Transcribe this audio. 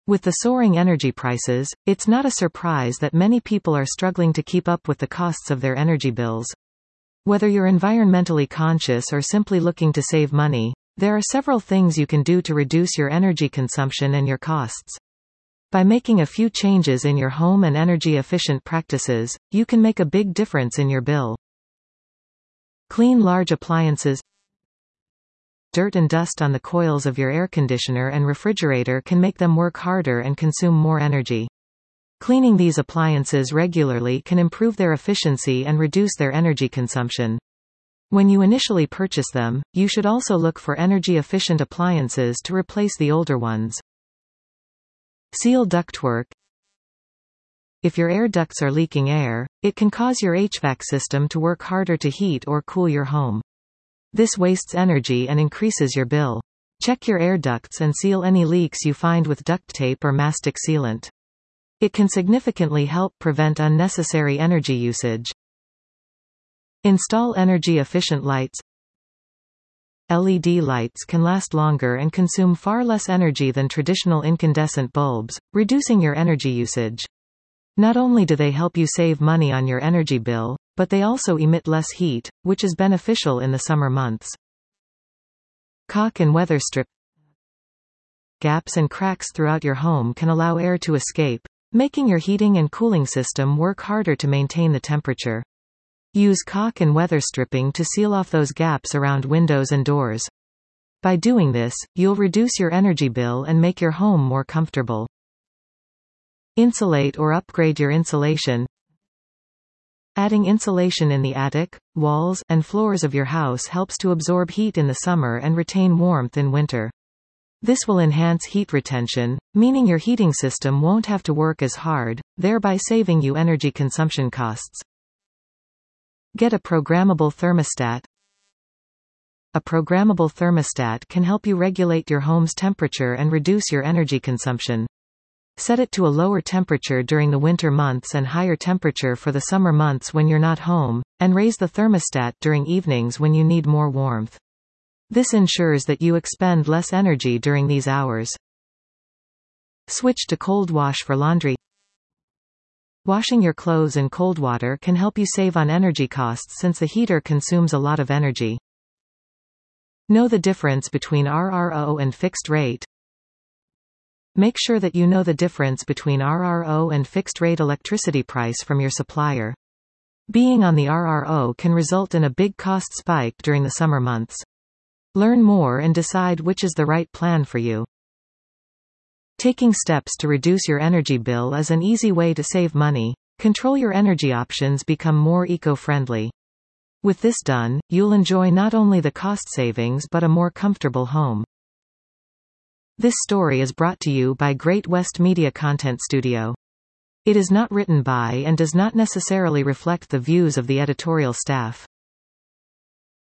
With the soaring energy prices, it's not a surprise that many people are struggling to keep up with the costs of their energy bills. Whether you're environmentally conscious or simply looking to save money, there are several things you can do to reduce your energy consumption and your costs. By making a few changes in your home and energy-efficient practices, you can make a big difference in your bill. Clean large appliances. Dirt and dust on the coils of your air conditioner and refrigerator can make them work harder and consume more energy. Cleaning these appliances regularly can improve their efficiency and reduce their energy consumption. When you initially purchase them, you should also look for energy-efficient appliances to replace the older ones. Seal ductwork. If your air ducts are leaking air, it can cause your HVAC system to work harder to heat or cool your home. This wastes energy and increases your bill. Check your air ducts and seal any leaks you find with duct tape or mastic sealant. It can significantly help prevent unnecessary energy usage. Install energy-efficient lights. LED lights can last longer and consume far less energy than traditional incandescent bulbs, reducing your energy usage. Not only do they help you save money on your energy bill, but they also emit less heat, which is beneficial in the summer months. Caulk and weather strip. Gaps and cracks throughout your home can allow air to escape, making your heating and cooling system work harder to maintain the temperature. Use caulk and weather stripping to seal off those gaps around windows and doors. By doing this, you'll reduce your energy bill and make your home more comfortable. Insulate or upgrade your insulation. Adding insulation in the attic, walls, and floors of your house helps to absorb heat in the summer and retain warmth in winter. This will enhance heat retention, meaning your heating system won't have to work as hard, thereby saving you energy consumption costs. Get a programmable thermostat. A programmable thermostat can help you regulate your home's temperature and reduce your energy consumption. Set it to a lower temperature during the winter months and higher temperature for the summer months when you're not home, and raise the thermostat during evenings when you need more warmth. This ensures that you expend less energy during these hours. Switch to cold wash for laundry. Washing your clothes in cold water can help you save on energy costs since the heater consumes a lot of energy. Know the difference between RRO and fixed rate. Make sure that you know the difference between RRO and fixed rate electricity price from your supplier. Being on the RRO can result in a big cost spike during the summer months. Learn more and decide which is the right plan for you. Taking steps to reduce your energy bill is an easy way to save money. Control your energy options, become more eco-friendly. With this done, you'll enjoy not only the cost savings but a more comfortable home. This story is brought to you by Great West Media Content Studio. It is not written by and does not necessarily reflect the views of the editorial staff.